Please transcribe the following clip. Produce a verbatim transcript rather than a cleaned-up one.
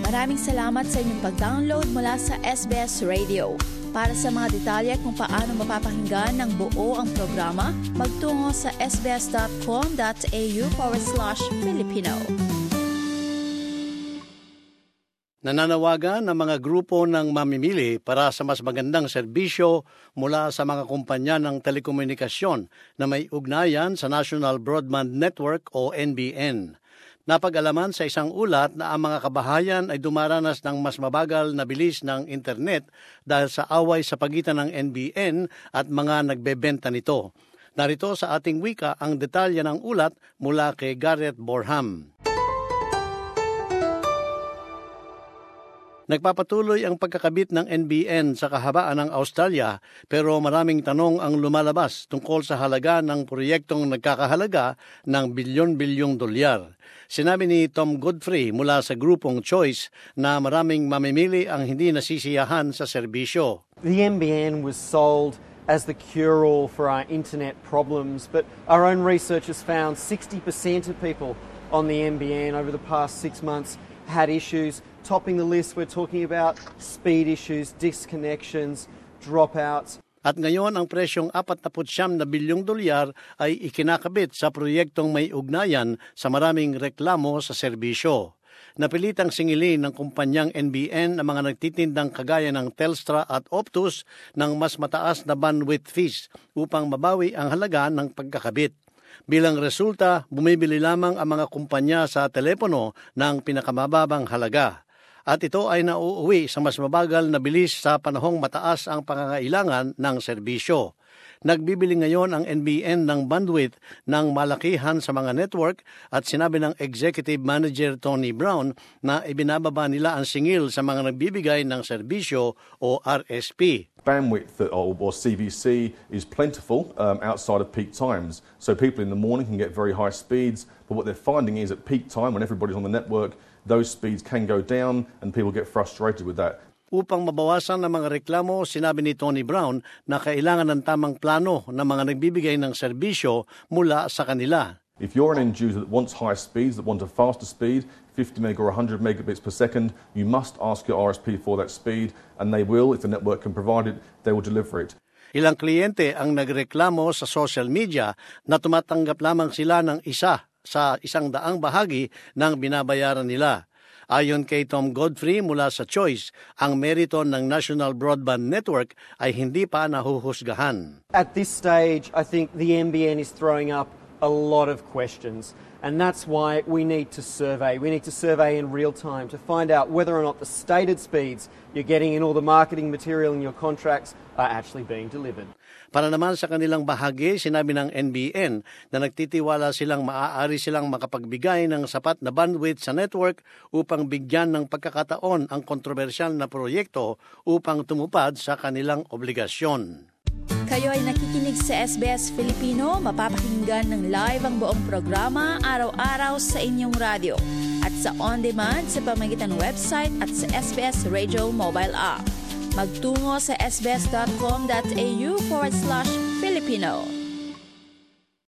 Maraming salamat sa inyong pag-download mula sa S B S Radio. Para sa mga detalye kung paano mapapakinggan ng buo ang programa, magtungo sa sbs.com.au forward slash Filipino. Nananawagan ng mga grupo ng mamimili para sa mas magandang serbisyo mula sa mga kumpanya ng telekomunikasyon na may ugnayan sa National Broadband Network o N B N. Napag-alaman sa isang ulat na ang mga kabahayan ay dumaranas ng mas mabagal na bilis ng internet dahil sa away sa pagitan ng N B N at mga nagbebenta nito. Narito sa ating wika ang detalye ng ulat mula kay Garrett Borham. Nagpapatuloy ang pagkakabit ng N B N sa kahabaan ng Australia pero maraming tanong ang lumalabas tungkol sa halaga ng proyektong nagkakahalaga ng bilyon-bilyong dolyar. Sinabi ni Tom Godfrey mula sa grupong Choice na maraming mamimili ang hindi nasisiyahan sa serbisyo. The N B N was sold as the cure-all for our internet problems, but our own research has found sixty percent of people on the N B N over the past six months had issues. Topping the list, we're talking about speed issues, disconnections, dropouts. At ngayon ang presyong apat na siyam na bilyong dolyar ay ikinakabit sa proyektong may ugnayan sa maraming reklamo sa serbisyo. Napilitang singilin ng kumpanyang N B N ang mga nagtitindang kagaya ng Telstra at Optus ng mas mataas na bandwidth fees upang mabawi ang halaga ng pagkakabit. Bilang resulta, bumibili lamang ang mga kumpanya sa telepono ng pinakamababang halaga. At ito ay nauuwi sa mas mabagal na bilis sa panahong mataas ang pangangailangan ng serbisyo. Nagbibili ngayon ang N B N ng bandwidth ng malakihan sa mga network at sinabi ng Executive Manager Tony Brown na ibinababa nila ang singil sa mga nagbibigay ng serbisyo o R S P. Bandwidth or, or C V C is plentiful um, outside of peak times. So people in the morning can get very high speeds, but what they're finding is at peak time when everybody's on the network, those speeds can go down and people get frustrated with that. Upang mabawasan ang mga reklamo, sinabi ni Tony Brown na kailangan ng tamang plano ng mga nagbibigay ng serbisyo mula sa kanila. If you're an end user that wants high speeds, that wants a faster speed, fifty meg or one hundred megabits per second, you must ask your R S P for that speed, and they will, if the network can provide it, they will deliver it. Ilang kliyente ang nagreklamo sa social media na tumatanggap lamang sila ng isa sa isang daang bahagi ng binabayaran nila. Ayon kay Tom Godfrey mula sa Choice, ang merito ng National Broadband Network ay hindi pa nahuhusgahan. At this stage, I think the N B N is throwing up a lot of questions, and that's why we need to survey. We need to survey in real time to find out whether or not the stated speeds you're getting in all the marketing material in your contracts are actually being delivered. Para naman sa kanilang bahagi, sinabi ng N B N na nagtitiwala silang maaari silang makapagbigay ng sapat na bandwidth sa network upang bigyan ng pagkakataon ang kontrobersyal na proyekto upang tumupad sa kanilang obligasyon. Kayo ay nakikinig sa S B S Filipino, mapapakinggan ng live ang buong programa araw-araw sa inyong radyo at sa on-demand sa pamamagitan ng website at sa S B S Radio mobile app. Magtungo sa sbs.com.au forward slash Filipino.